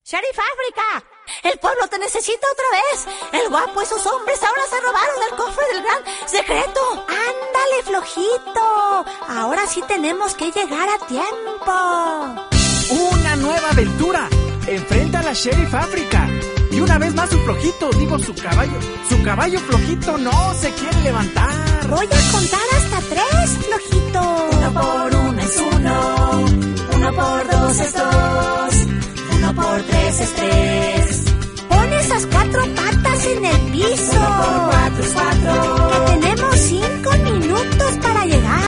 ¡Sheriff África! ¡El pueblo te necesita otra vez! ¡El guapo y sus hombres ahora se robaron el cofre del gran secreto! ¡Ándale, flojito! Ahora sí tenemos que llegar a tiempo. ¡Una nueva aventura! Enfrenta a la Sheriff África. Y una vez más su caballo flojito no se quiere levantar. Voy a contar hasta 3, flojito. 1 por 1 es 1, 1 por 2 es 2.